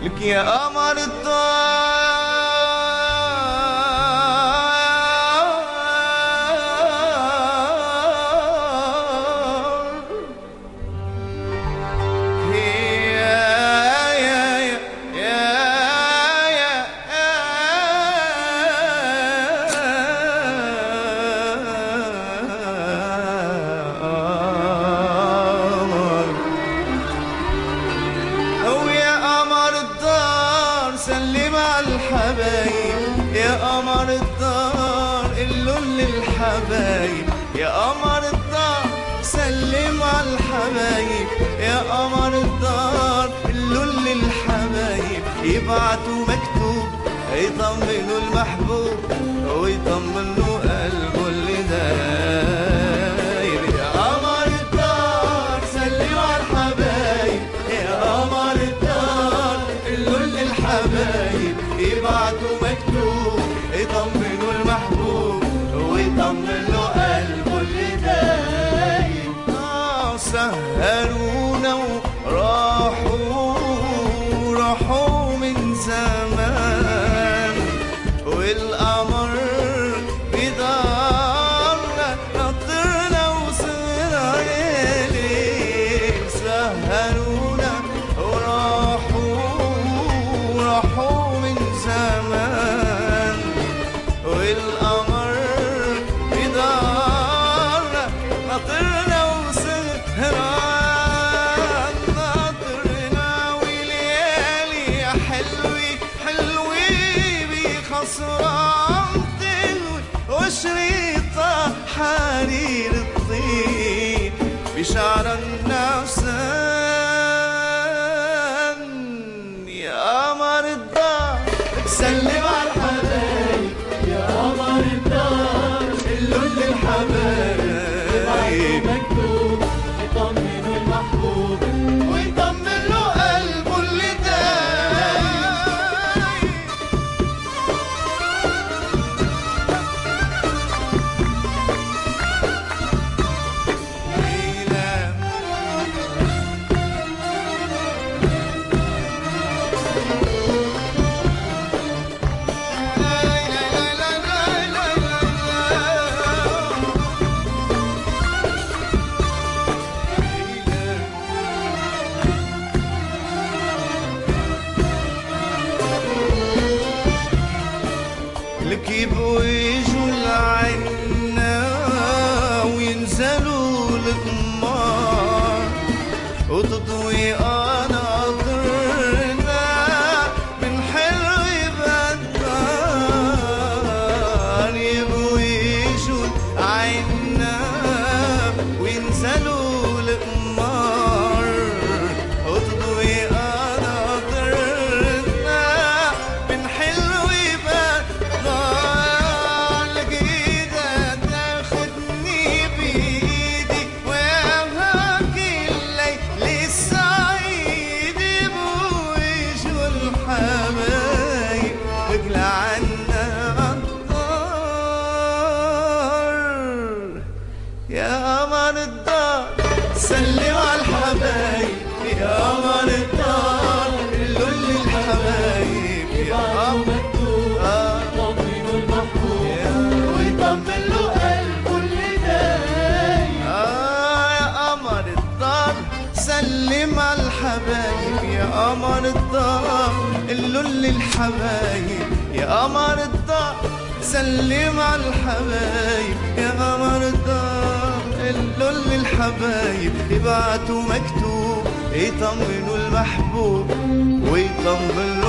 لك يا قمر سلم على الحبايب يا قمر الدار اللول للحبايب يا قمر الدار سلم على الحبايب يا قمر الدار اللول للحبايب يبعتوا مكتوب يطمنوا المحبوب ويطمنوا قلبه اللي داير يا قمر الدار سلم على الحبايب يا قمر الدار اللول للحبايب يبعتوا مكتوب يطمنوا المحبوب ويطمنوا قلبه اللي دايب سهرونا وراحوا من زمان والقمر بدارنا نطرنا وصرنا ليل سهرونا وراحوا من زمان والقمر بدارنا نطرنا وسهران نطرنا وليالي حلوي بخسران تلوي وشريطة حرير الطين بشعر النفسان يا قمر الدار سلم على الحبايب يا قمر الدار اللول للحبايب مكتوب يطمنوا المحبوب ويطمن له قلبه اللي دايب لك يبقوا يجوا لعنا وينزلوا القمار وتضوي قناطرنا من حلو يبدار يبقوا يجوا لعنا وينزلوا القمار وتضوي قناطرنا من حلو يا قمر الدار سلم على الحبايب يا قمر الدار اللول للحبايب يا قمر مكتوب يطمنوا المحبوب ويطمن له قلبه اللي دايب يا قمر الدار سلم على الحبايب يا قمر الدار اللول للحبايب يا قمر الدار سلم على الحبايب يا قمر الدار اللول للحبايب يبعتوا مكتوب يطمنوا المحبوب ويطمنوا